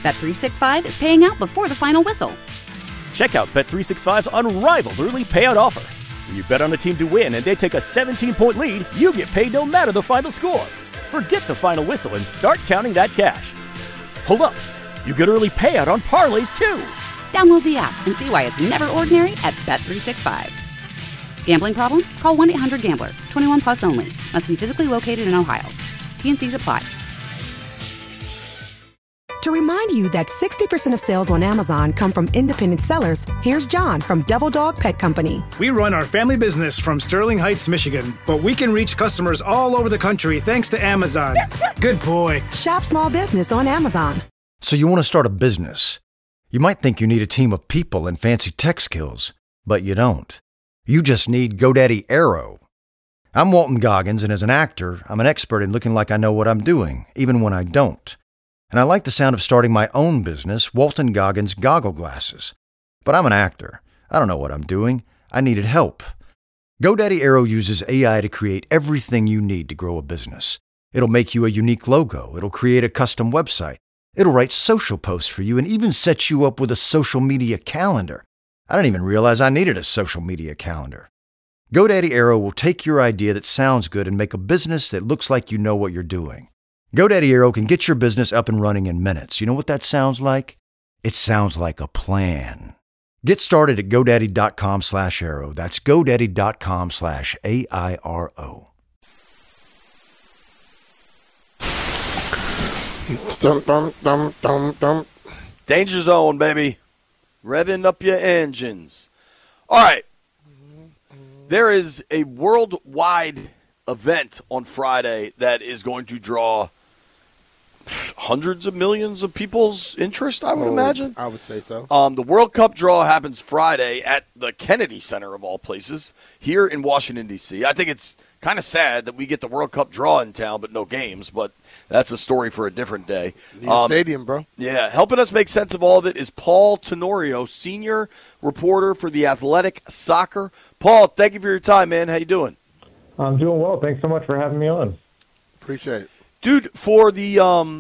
Bet365 is paying out before the final whistle. Check out Bet365's unrivaled early payout offer. When you bet on a team to win and they take a 17-point lead, you get paid no matter the final score. Forget the final whistle and start counting that cash. Hold up. You get early payout on parlays, too. Download the app and see why it's never ordinary at Bet365. Gambling problem? Call 1-800-GAMBLER. 21 plus only. Must be physically located in Ohio. T&Cs apply. To remind you that 60% of sales on Amazon come from independent sellers, here's John from Devil Dog Pet Company. We run our family business from Sterling Heights, Michigan, but we can reach customers all over the country thanks to Amazon. Good boy. Shop small business on Amazon. So you want to start a business. You might think you need a team of people and fancy tech skills, but you don't. You just need GoDaddy Aero. I'm Walton Goggins, and as an actor, I'm an expert in looking like I know what I'm doing, even when I don't. And I like the sound of starting my own business, Walton Goggins Goggle Glasses. But I'm an actor. I don't know what I'm doing. I needed help. GoDaddy Aero uses AI to create everything you need to grow a business. It'll make you a unique logo. It'll create a custom website. It'll write social posts for you and even set you up with a social media calendar. I didn't even realize I needed a social media calendar. GoDaddy Aero will take your idea that sounds good and make a business that looks like you know what you're doing. GoDaddy Aero can get your business up and running in minutes. You know what that sounds like? It sounds like a plan. Get started at GoDaddy.com/Aero. That's GoDaddy.com/AIRO. Dum, dum, dum, dum, dum. Danger Zone, baby. Revving up your engines. All right. There is a worldwide event on Friday that is going to draw hundreds of millions of people's interest, I would imagine. I would say so. The World Cup draw happens Friday at the Kennedy Center, of all places, here in Washington, D.C. I think it's kind of sad that we get the World Cup draw in town but no games, but that's a story for a different day. Need a stadium, bro. Yeah, helping us make sense of all of it is Paul Tenorio, senior reporter for The Athletic Soccer. Paul, thank you for your time, man. How you doing? I'm doing well. Thanks so much for having me on. Appreciate it. Dude, for the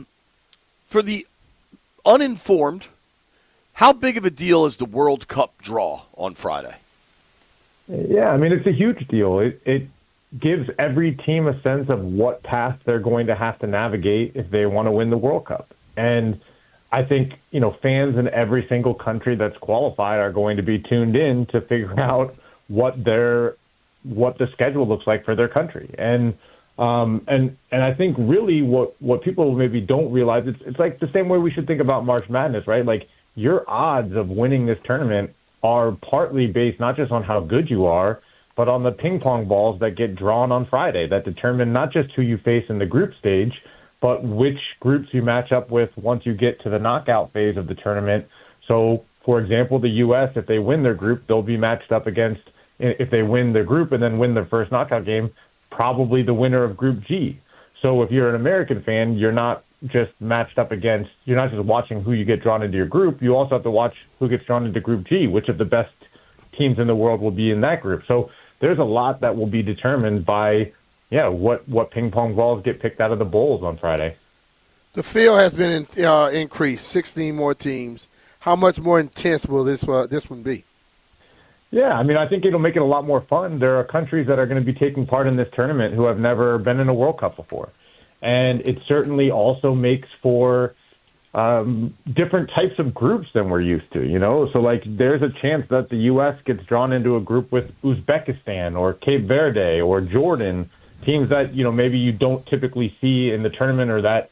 uninformed, how big of a deal is the World Cup draw on Friday? Yeah, I mean, it's a huge deal. It gives every team a sense of what path they're going to have to navigate if they want to win the World Cup. And I think, fans in every single country that's qualified are going to be tuned in to figure out what the schedule looks like for their country. And I think really what people maybe don't realize, it's like the same way we should think about March Madness, right? Like, your odds of winning this tournament are partly based not just on how good you are, but on the ping pong balls that get drawn on Friday that determine not just who you face in the group stage, but which groups you match up with once you get to the knockout phase of the tournament. So, for example, the U.S., if they win their group, they'll be matched up against, if they win their group and then win their first knockout game, probably the winner of Group G. So if you're an American fan, you're not just matched up against, you're not just watching who you get drawn into your group, you also have to watch who gets drawn into Group G, which of the best teams in the world will be in that group. So there's a lot that will be determined by, what ping pong balls get picked out of the bowls on Friday. The field has been increased, 16 more teams. How much more intense will this one be? Yeah, I mean, I think it'll make it a lot more fun. There are countries that are going to be taking part in this tournament who have never been in a World Cup before. And it certainly also makes for different types of groups than we're used to, So, like, there's a chance that the U.S. gets drawn into a group with Uzbekistan or Cape Verde or Jordan, teams that, maybe you don't typically see in the tournament or that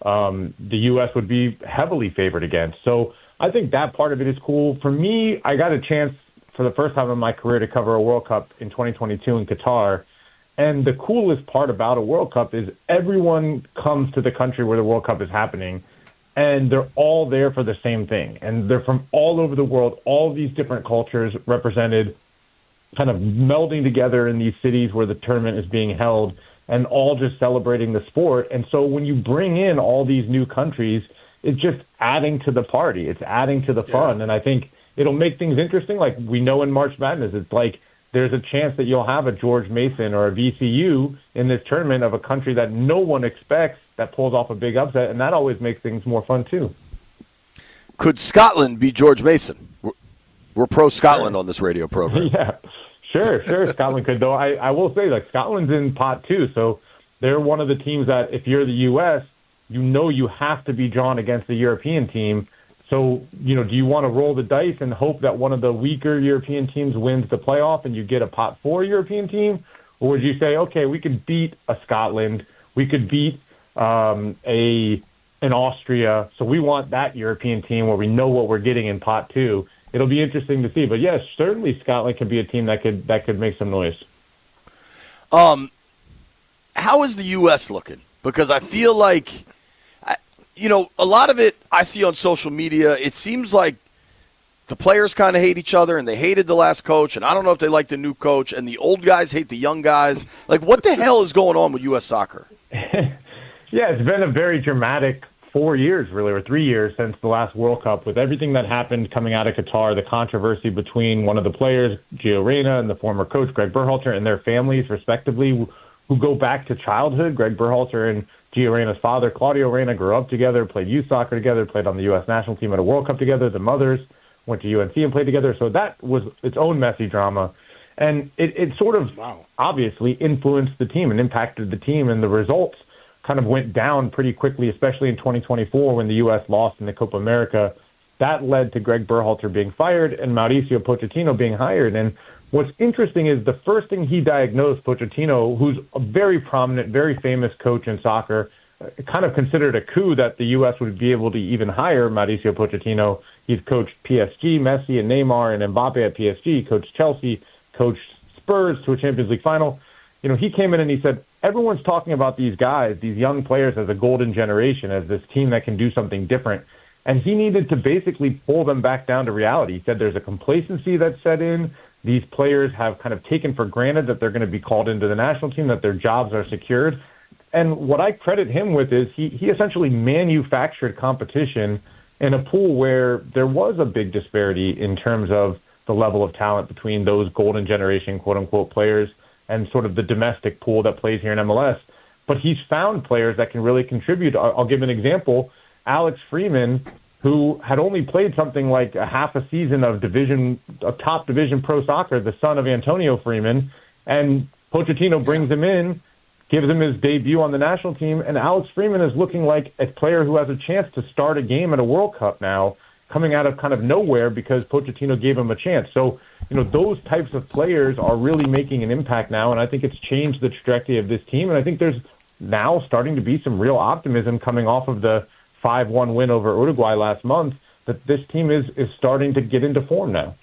the U.S. would be heavily favored against. So I think that part of it is cool. For me, I got a chance for the first time in my career to cover a World Cup in 2022 in Qatar. And the coolest part about a World Cup is everyone comes to the country where the World Cup is happening, and they're all there for the same thing. And they're from all over the world, all these different cultures represented, kind of melding together in these cities where the tournament is being held, and all just celebrating the sport. And so when you bring in all these new countries, it's just adding to the party. It's adding to the fun. And I think it'll make things interesting. Like we know in March Madness, it's like there's a chance that you'll have a George Mason or a VCU in this tournament of a country that no one expects that pulls off a big upset, and that always makes things more fun too. Could Scotland be George Mason? We're pro Scotland on this radio program. Yeah, sure. Scotland could, though. I will say, like, Scotland's in pot 2, so they're one of the teams that if you're the U.S., you have to be drawn against the European team. So, do you want to roll the dice and hope that one of the weaker European teams wins the playoff and you get a pot 4 European team? Or would you say, okay, we could beat a Scotland, we could beat an Austria, so we want that European team where we know what we're getting in pot 2. It'll be interesting to see. But, yes, certainly Scotland could be a team that could make some noise. How is the U.S. looking? Because I feel like, a lot of it I see on social media, it seems like the players kind of hate each other, and they hated the last coach, and I don't know if they like the new coach, and the old guys hate the young guys. Like, what the hell is going on with U.S. soccer? Yeah, it's been a very dramatic 4 years, really, or 3 years since the last World Cup, with everything that happened coming out of Qatar, the controversy between one of the players, Gio Reyna, and the former coach, Greg Berhalter, and their families, respectively, who go back to childhood. Greg Berhalter and Gio Reyna's father, Claudio Reyna, grew up together, played youth soccer together, played on the U.S. national team at a World Cup together. The mothers went to UNC and played together. So that was its own messy drama. And it sort of obviously influenced the team and impacted the team, and the results kind of went down pretty quickly, especially in 2024 when the U.S. lost in the Copa America. That led to Greg Berhalter being fired and Mauricio Pochettino being hired. And what's interesting is the first thing he diagnosed, Pochettino, who's a very prominent, very famous coach in soccer, kind of considered a coup that the U.S. would be able to even hire Mauricio Pochettino. He's coached PSG, Messi and Neymar and Mbappe at PSG, coached Chelsea, coached Spurs to a Champions League final. He came in and he said, everyone's talking about these guys, these young players, as a golden generation, as this team that can do something different. And he needed to basically pull them back down to reality. He said there's a complacency that's set in. These players have kind of taken for granted that they're going to be called into the national team, that their jobs are secured. And what I credit him with is he essentially manufactured competition in a pool where there was a big disparity in terms of the level of talent between those golden generation, quote-unquote, players and sort of the domestic pool that plays here in MLS. But he's found players that can really contribute. I'll give an example. Alex Freeman, who had only played something like a half a season of top division pro soccer, the son of Antonio Freeman, and Pochettino brings him in, gives him his debut on the national team, and Alex Freeman is looking like a player who has a chance to start a game at a World Cup now, coming out of kind of nowhere because Pochettino gave him a chance. So, those types of players are really making an impact now, and I think it's changed the trajectory of this team, and I think there's now starting to be some real optimism coming off of the 5-1 win over Uruguay last month, that this team is starting to get into form now.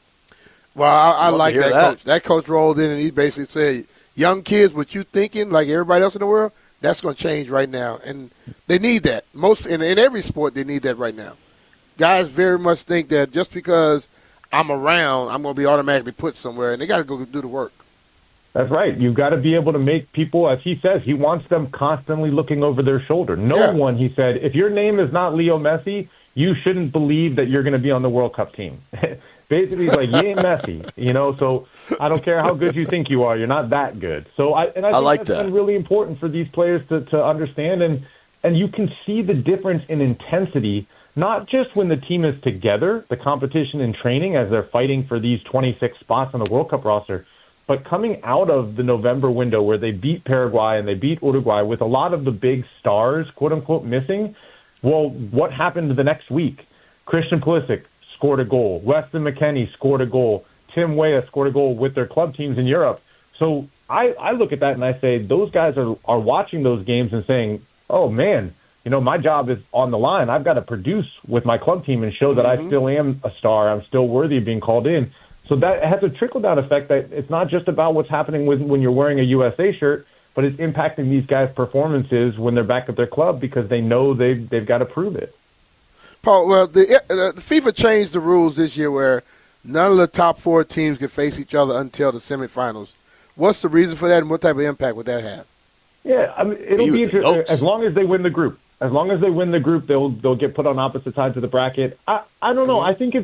Well, I like that coach. That coach rolled in and he basically said, young kids, what you thinking, like everybody else in the world, that's going to change right now. And they need that. In every sport, they need that right now. Guys very much think that just because I'm around, I'm going to be automatically put somewhere, and they got to go do the work. That's right. You've got to be able to make people, as he says, he wants them constantly looking over their shoulder. No one, he said, if your name is not Leo Messi, you shouldn't believe that you're going to be on the World Cup team. Basically, he's like, you ain't Messi, so I don't care how good you think you are. You're not that good. So I think like that's been really important for these players to understand. And you can see the difference in intensity, not just when the team is together, the competition and training as they're fighting for these 26 spots on the World Cup roster, but coming out of the November window where they beat Paraguay and they beat Uruguay with a lot of the big stars, quote-unquote, missing, well, what happened the next week? Christian Pulisic scored a goal. Weston McKennie scored a goal. Tim Weah scored a goal with their club teams in Europe. So I look at that and I say those guys are watching those games and saying, oh, man, my job is on the line. I've got to produce with my club team and show that I still am a star. I'm still worthy of being called in. So that has a trickle-down effect that it's not just about what's happening when you're wearing a USA shirt, but it's impacting these guys' performances when they're back at their club because they know they've got to prove it. Paul, well, the FIFA changed the rules this year where none of the top 4 teams can face each other until the semifinals. What's the reason for that, and what type of impact would that have? Yeah, I mean, it'll be interesting as long as they win the group. As long as they win the group, they'll get put on opposite sides of the bracket. I don't know. I think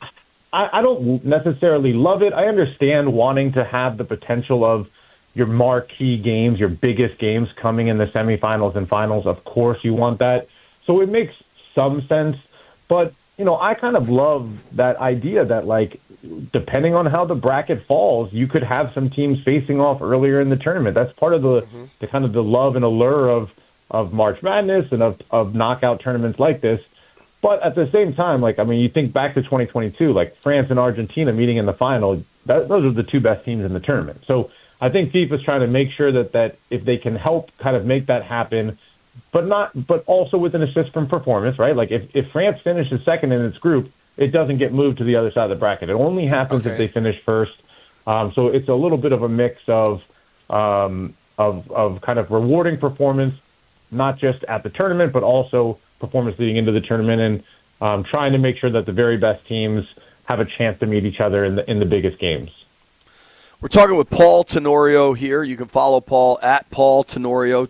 I don't necessarily love it. I understand wanting to have the potential of your marquee games, your biggest games coming in the semifinals and finals. Of course you want that. So it makes some sense. But, I kind of love that idea that, like, depending on how the bracket falls, you could have some teams facing off earlier in the tournament. That's part of the kind of the love and allure of March Madness and of knockout tournaments like this. But at the same time, like, I mean, you think back to 2022, like France and Argentina meeting in the final, those are the two best teams in the tournament. So I think FIFA's trying to make sure that if they can help kind of make that happen, but also with an assist from performance, right? Like if France finishes second in its group, it doesn't get moved to the other side of the bracket. It only happens if they finish first. So it's a little bit of a mix of kind of rewarding performance, not just at the tournament, but also performance leading into the tournament, and trying to make sure that the very best teams have a chance to meet each other in the biggest games. We're talking with Paul Tenorio here. You can follow Paul at Paul Tenorio,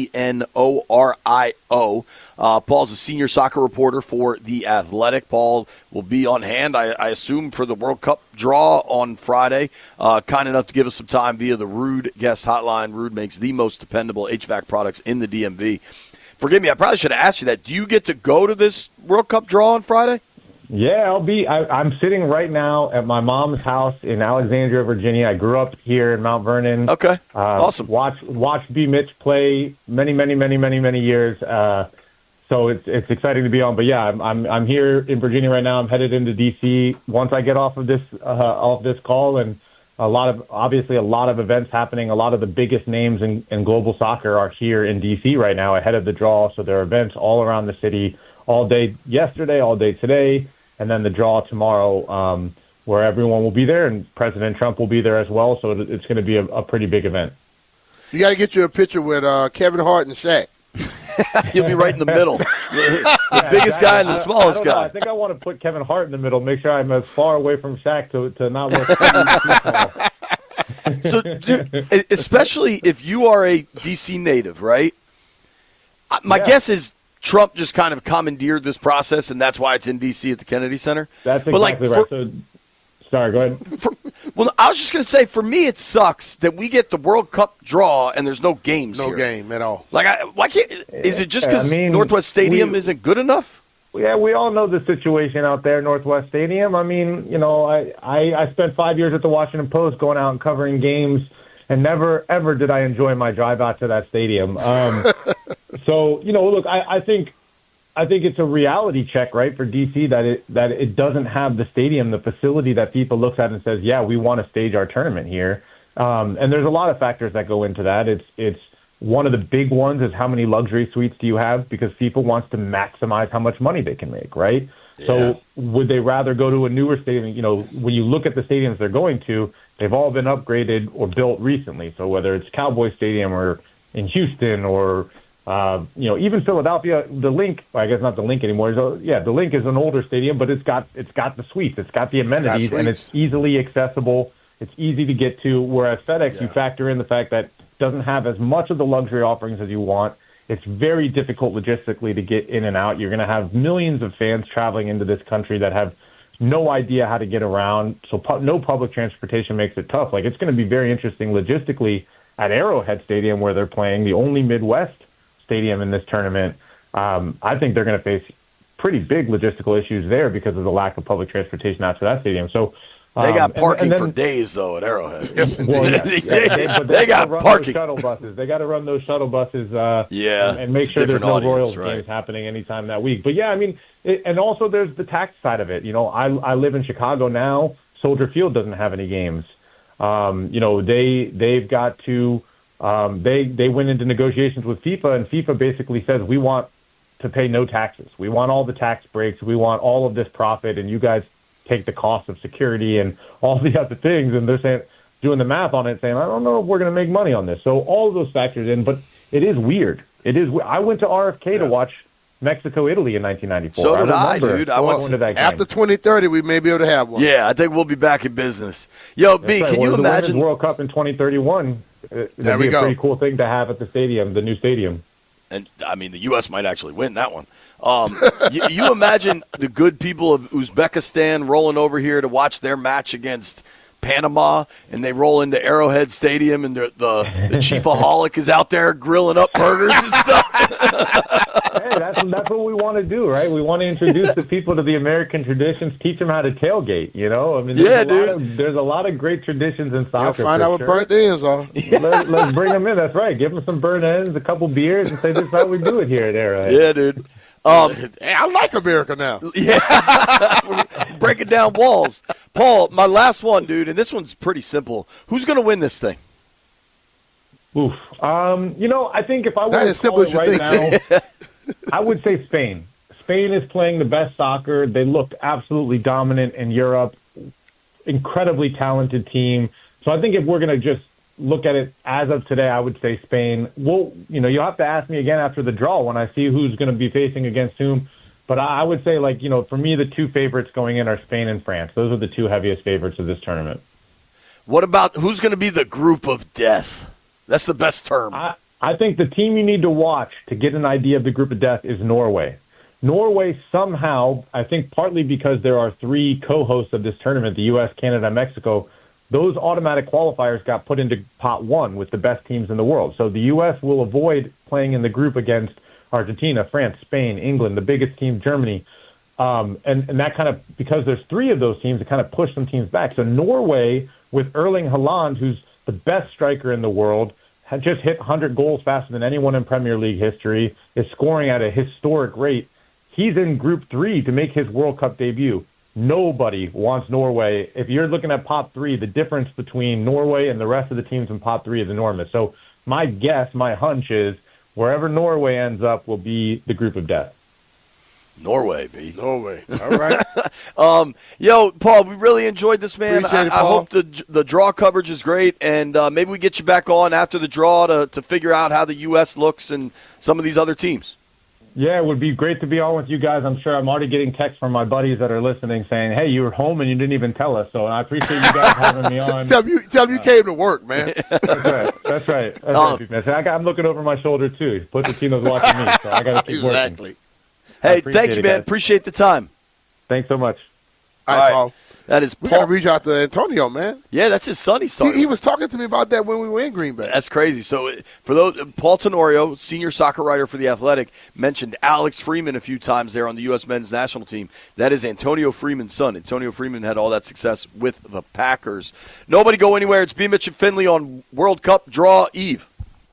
Tenorio. Paul's a senior soccer reporter for The Athletic. Paul will be on hand, I assume, for the World Cup draw on Friday. Kind enough to give us some time via the Ruud guest hotline. Ruud makes the most dependable HVAC products in the DMV. Forgive me, I probably should have asked you that. Do you get to go to this World Cup draw on Friday? Yeah, I'm sitting right now at my mom's house in Alexandria, Virginia. I grew up here in Mount Vernon. Okay, awesome. Watched B. Mitch play many years. So it's exciting to be on. But yeah, I'm here in Virginia right now. I'm headed into DC once I get off of this call, and a lot of events happening. A lot of the biggest names in global soccer are here in DC right now ahead of the draw. So there are events all around the city all day yesterday, all day today. And then the draw tomorrow, where everyone will be there, and President Trump will be there as well. So it's going to be a pretty big event. You got to get you a picture with Kevin Hart and Shaq. You'll be right in the middle, the biggest guy and the smallest guy. I think I want to put Kevin Hart in the middle. Make sure I'm as far away from Shaq to not look. So, dude, especially if you are a DC native, right? My guess is Trump just kind of commandeered this process, and that's why it's in D.C. at the Kennedy Center. That's exactly right. Sorry, go ahead. I was just going to say, for me, it sucks that we get the World Cup draw and there's no games here. No game at all. Like, why can't? Is it just because Northwest Stadium isn't good enough? Yeah, we all know the situation out there, Northwest Stadium. I mean, I spent 5 years at the Washington Post going out and covering games, and never, ever did I enjoy my drive out to that stadium. So, look, I think it's a reality check, right, for DC that it doesn't have the stadium, the facility that FIFA looks at and says, yeah, we want to stage our tournament here. And there's a lot of factors that go into that. It's one of the big ones is how many luxury suites do you have, because FIFA wants to maximize how much money they can make, right? Yeah. So would they rather go to a newer stadium? When you look at the stadiums they're going to, they've all been upgraded or built recently. So whether it's Cowboy Stadium or in Houston or even Philadelphia, the Link, I guess not the Link anymore. The Link is an older stadium, but it's got the suites, it's got the amenities, and it's easily accessible. It's easy to get to. Whereas FedEx, you factor in the fact that it doesn't have as much of the luxury offerings as you want. It's very difficult logistically to get in and out. You're going to have millions of fans traveling into this country that have no idea how to get around. So no public transportation makes it tough. Like, it's going to be very interesting logistically at Arrowhead Stadium, where they're playing, the only Midwest stadium in this tournament. I think they're going to face pretty big logistical issues there because of the lack of public transportation out to that stadium. So they got parking for days, though, at Arrowhead. They got parking. Shuttle buses. They got to run those shuttle buses. And make sure there's no Royals games happening anytime that week. But yeah, I mean, and also there's the tax side of it. I live in Chicago now. Soldier Field doesn't have any games. They've got to. They went into negotiations with FIFA, and FIFA basically says, we want to pay no taxes. We want all the tax breaks. We want all of this profit, and you guys take the cost of security and all the other things. And they're doing the math on it, saying, I don't know if we're going to make money on this. So all of those factors in, but it is weird. I went to RFK to watch Mexico-Italy in 1994. So did I, dude. I went to that game. After 2030, we may be able to have one. Yeah, I think we'll be back in business. Yo, B, can you imagine the World Cup in 2031? That'd be a pretty cool thing to have at the stadium, the new stadium. And, I mean, the U.S. might actually win that one. You imagine the good people of Uzbekistan rolling over here to watch their match against Panama, and they roll into Arrowhead Stadium, and the Chiefaholic is out there grilling up burgers and stuff. Hey, that's what we want to do, right? We want to introduce the people to the American traditions, teach them how to tailgate. I mean, there's a lot of great traditions in soccer. You'll find out what burnt ends are. Let's bring them in. That's right. Give them some burnt ends, a couple beers, and say this is how we do it here at Arrowhead. Yeah, dude. Hey, I like America now. Yeah, breaking down walls. Paul, my last one, dude, and this one's pretty simple. Who's going to win this thing? Oof. I think if I were to call it right now, I would say Spain. Spain is playing the best soccer. They looked absolutely dominant in Europe. Incredibly talented team. So I think if we're going to just look at it as of today, I would say Spain. Well, you'll have to ask me again after the draw when I see who's going to be facing against whom. But I would say, for me, the two favorites going in are Spain and France. Those are the two heaviest favorites of this tournament. What about who's going to be the group of death? That's the best term. I think the team you need to watch to get an idea of the group of death is Norway. Norway somehow, I think partly because there are 3 co-hosts of this tournament, the U.S., Canada, Mexico, those automatic qualifiers got put into pot 1 with the best teams in the world. So the U.S. will avoid playing in the group against Argentina, France, Spain, England, the biggest team, Germany. And that kind of, because there's 3 of those teams, it kind of pushed some teams back. So Norway, with Erling Haaland, who's the best striker in the world, had just hit 100 goals faster than anyone in Premier League history, is scoring at a historic rate. He's in Group 3 to make his World Cup debut. Nobody wants Norway. If you're looking at pot 3, the difference between Norway and the rest of the teams in pot 3 is enormous. So my guess, my hunch is wherever Norway ends up will be the group of death. Norway, B. Norway. All right. Yo, Paul, we really enjoyed this, man. Appreciate it, I Paul. hope the draw coverage is great, and maybe we get you back on after the draw to figure out how the U.S. looks and some of these other teams. Yeah, it would be great to be on with you guys. I'm sure I'm already getting texts from my buddies that are listening saying, hey, you were home and you didn't even tell us. So I appreciate you guys having me on. Tell them you came to work, man. That's right. I'm looking over my shoulder, too. Pochettino's watching me, so I got to keep working. Hey, thank you, man. Guys. Appreciate the time. Thanks so much. All right, Paul. That is We Paul. got to reach out to Antonio, man. Yeah, that's his son. He was talking to me about that when we were in Green Bay. That's crazy. So for those, Paul Tenorio, senior soccer writer for The Athletic, mentioned Alex Freeman a few times there on the U.S. men's national team. That is Antonio Freeman's son. Antonio Freeman had all that success with the Packers. Nobody go anywhere. It's B. Mitch and Finley on World Cup Draw Eve.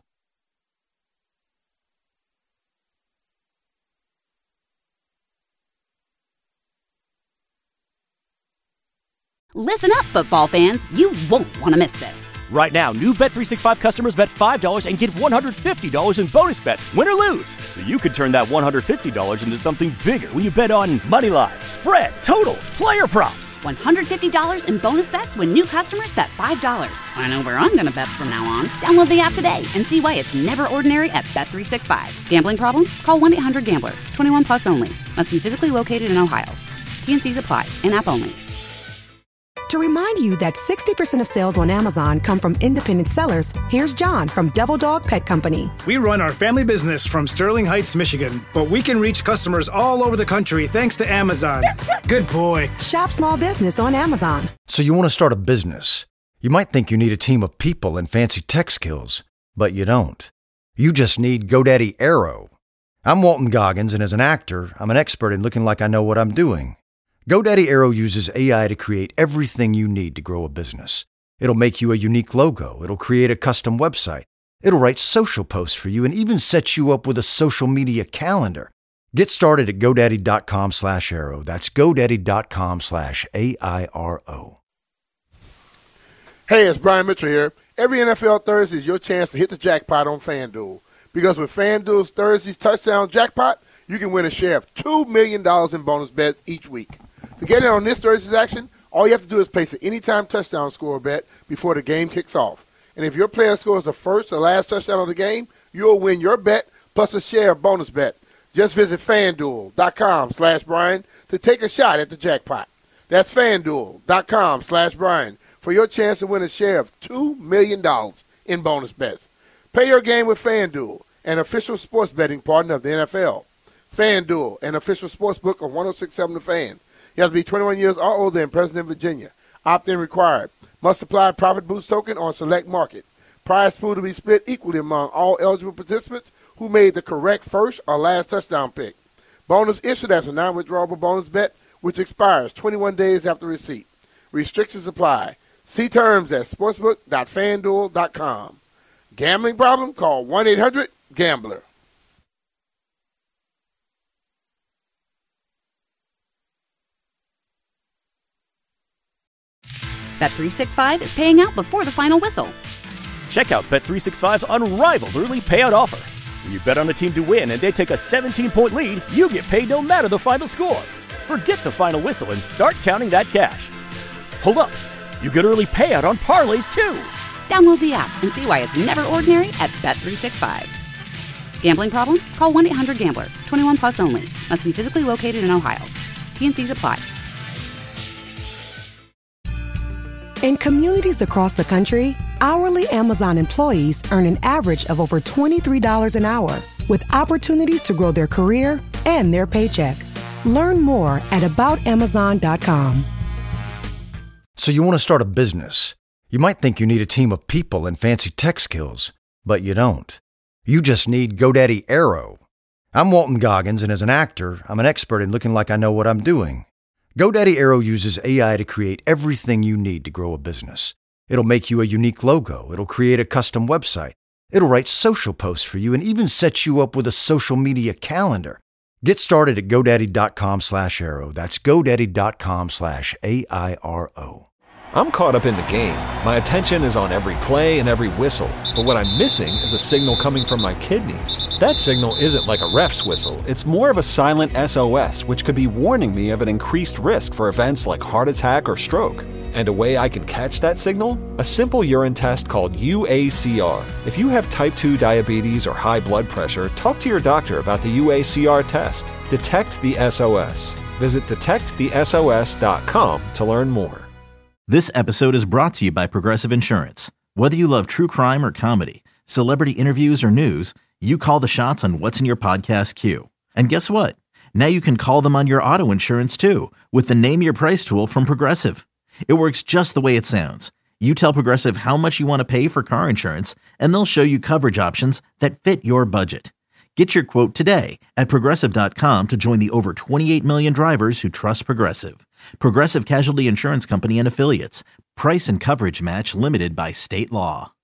Listen up, football fans. You won't want to miss this. Right now, new Bet365 customers bet $5 and get $150 in bonus bets, win or lose. So you could turn that $150 into something bigger when you bet on money line, spread, totals, player props. $150 in bonus bets when new customers bet $5. I know where I'm going to bet from now on. Download the app today and see why it's never ordinary at Bet365. Gambling problem? Call 1-800-GAMBLER. 21 plus only. Must be physically located in Ohio. T&Cs apply. In-app only. To remind you that 60% of sales on Amazon come from independent sellers, here's John from Devil Dog Pet Company. We run our family business from Sterling Heights, Michigan, but we can reach customers all over the country thanks to Amazon. Good boy. Shop small business on Amazon. So you want to start a business. You might think you need a team of people and fancy tech skills, but you don't. You just need GoDaddy Aero. I'm Walton Goggins, and as an actor, I'm an expert in looking like I know what I'm doing. GoDaddy Aero uses AI to create everything you need to grow a business. It'll make you a unique logo. It'll create a custom website. It'll write social posts for you and even set you up with a social media calendar. Get started at GoDaddy.com/Aero. That's GoDaddy.com/AIRO. Hey, it's Brian Mitchell here. Every NFL Thursday is your chance to hit the jackpot on FanDuel. Because with FanDuel's Thursday's touchdown jackpot, you can win a share of $2 million in bonus bets each week. To get in on this Thursday's action, all you have to do is place an anytime touchdown score bet before the game kicks off. And if your player scores the first or last touchdown of the game, you'll win your bet plus a share of bonus bet. Just visit FanDuel.com/Brian to take a shot at the jackpot. That's FanDuel.com/Brian for your chance to win a share of $2 million in bonus bets. Play your game with FanDuel, an official sports betting partner of the NFL. FanDuel, an official sports book of 106.7 The Fan. You have to be 21 years or older and present in Virginia. Opt-in required. Must apply profit boost token on select market. Prize pool to be split equally among all eligible participants who made the correct first or last touchdown pick. Bonus issued as a non-withdrawable bonus bet, which expires 21 days after receipt. Restrictions apply. See terms at sportsbook.fanduel.com. Gambling problem? Call 1-800-GAMBLER. Bet365 is paying out before the final whistle. Check out Bet365's unrivaled early payout offer. When you bet on a team to win and they take a 17-point lead, you get paid no matter the final score. Forget the final whistle and start counting that cash. Hold up. You get early payout on parlays, too. Download the app and see why it's never ordinary at Bet365. Gambling problem? Call 1-800-GAMBLER. 21 plus only. Must be physically located in Ohio. T&Cs apply. In communities across the country, hourly Amazon employees earn an average of over $23 an hour, with opportunities to grow their career and their paycheck. Learn more at aboutamazon.com. So you want to start a business. You might think you need a team of people and fancy tech skills, but you don't. You just need GoDaddy Aero. I'm Walton Goggins, and as an actor, I'm an expert in looking like I know what I'm doing. GoDaddy Aero uses AI to create everything you need to grow a business. It'll make you a unique logo. It'll create a custom website. It'll write social posts for you and even set you up with a social media calendar. Get started at GoDaddy.com/Aero. That's GoDaddy.com/AIRO. I'm caught up in the game. My attention is on every play and every whistle. But what I'm missing is a signal coming from my kidneys. That signal isn't like a ref's whistle. It's more of a silent SOS, which could be warning me of an increased risk for events like heart attack or stroke. And a way I can catch that signal? A simple urine test called UACR. If you have type 2 diabetes or high blood pressure, talk to your doctor about the UACR test. Detect the SOS. Visit detectthesos.com to learn more. This episode is brought to you by Progressive Insurance. Whether you love true crime or comedy, celebrity interviews or news, you call the shots on what's in your podcast queue. And guess what? Now you can call them on your auto insurance too with the Name Your Price tool from Progressive. It works just the way it sounds. You tell Progressive how much you want to pay for car insurance, and they'll show you coverage options that fit your budget. Get your quote today at Progressive.com to join the over 28 million drivers who trust Progressive. Progressive Casualty Insurance Company and Affiliates. Price and coverage match limited by state law.